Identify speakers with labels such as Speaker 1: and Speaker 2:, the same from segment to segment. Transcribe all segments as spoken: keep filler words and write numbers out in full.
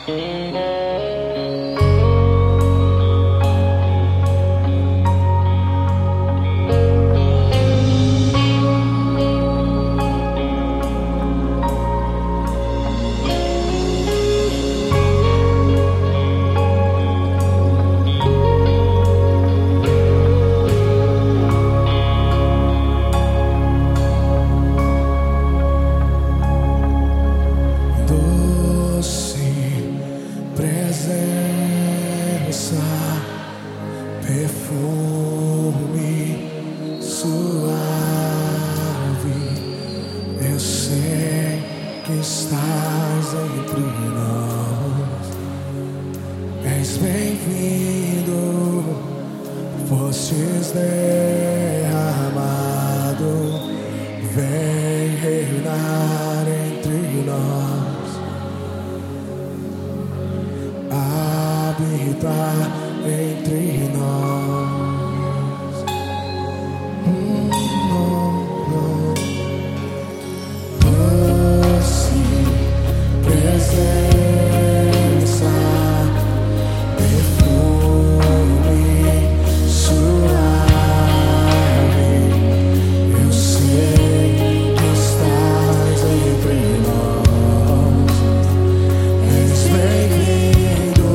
Speaker 1: Perfume suave, eu sei que estás entre nós. És bem-vindo, fostes derramado, vem reinar entre nós, habitar entre nós. Hum, oh, oh. Doce presença, perfume suave, eu sei que estás entre nós. És bem-vindo,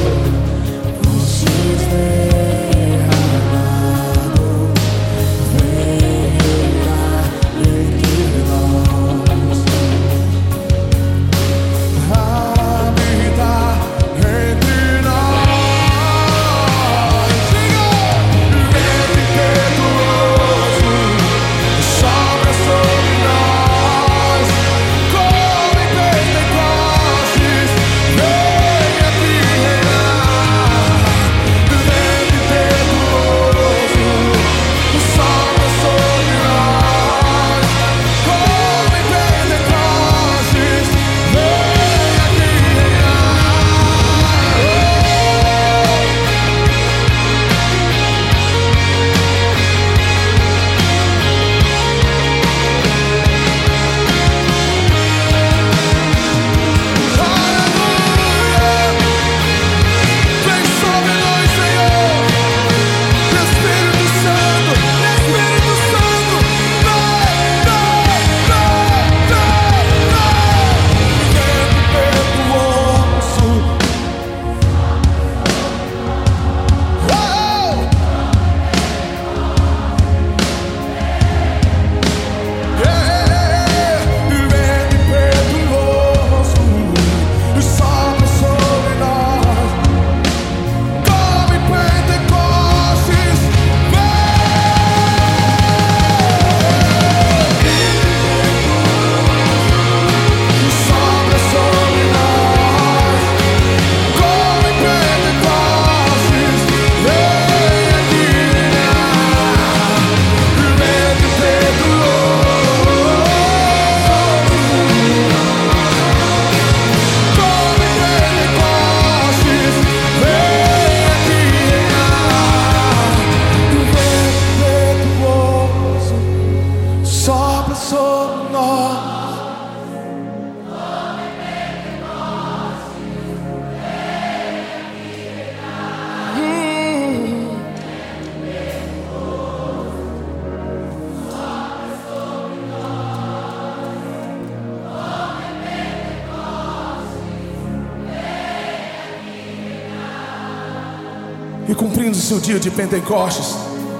Speaker 2: E cumprindo-se o dia de Pentecostes,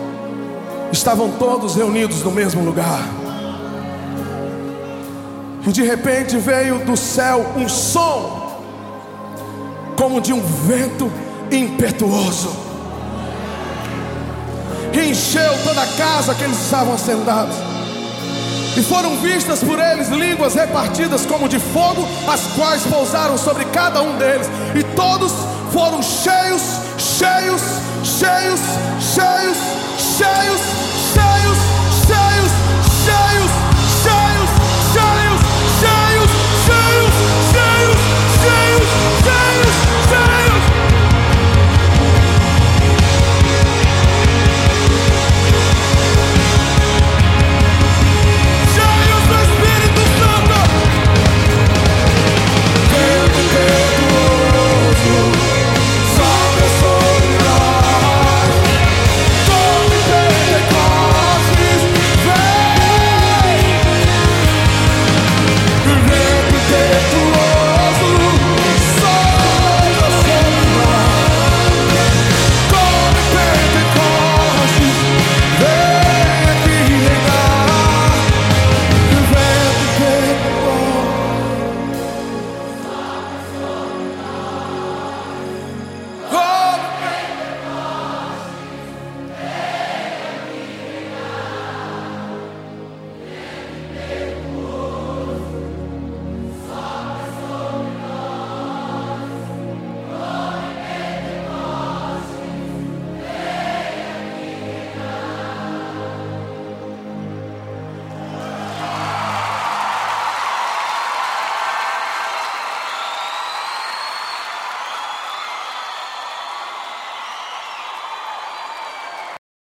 Speaker 2: estavam todos reunidos no mesmo lugar. E de repente veio do céu um som, como de um vento impetuoso, e encheu toda a casa que eles estavam sentados. E foram vistas por eles línguas repartidas como de fogo, as quais pousaram sobre cada um deles. E todos foram cheios, cheios, cheios, cheios, cheios, cheios, cheios, cheios